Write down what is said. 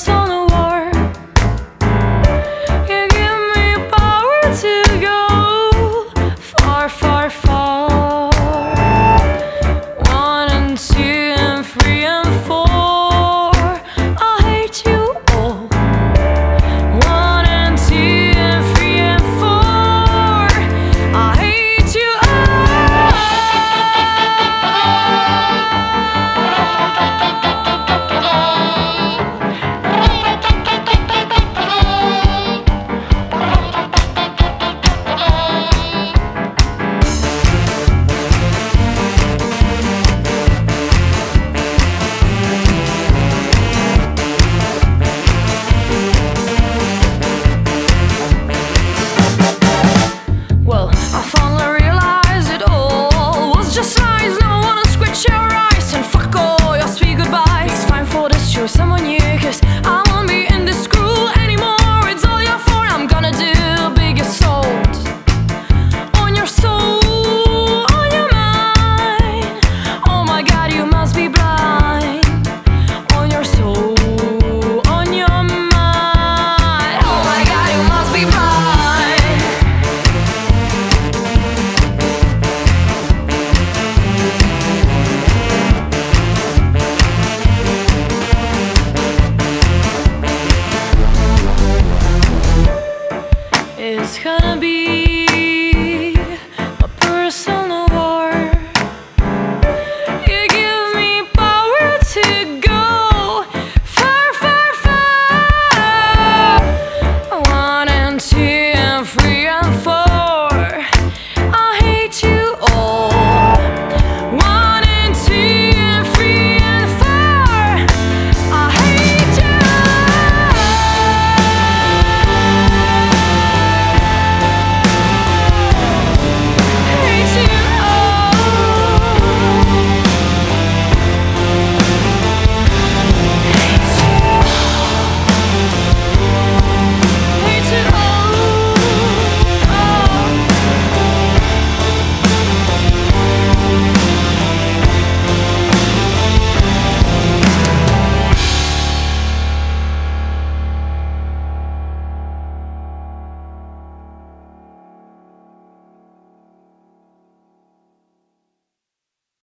us on a war. You give me power to go far, far, far. 1 and 2 and 3 and 4. I hate you all. 1 and 2 and 3 and 4. I hate you all. Well, I finally realized it all was just lies. Never wanna squint your eyes and fuck all your sweet goodbyes. It's fine for this, choose someone new, 'cause I won't be in this school anymore. It's all your fault, I'm gonna do big assault on your soul, on your mind. Oh my god, you must be blind. On your soul, on your mind. Oh my god, you must be blind. It's gonna be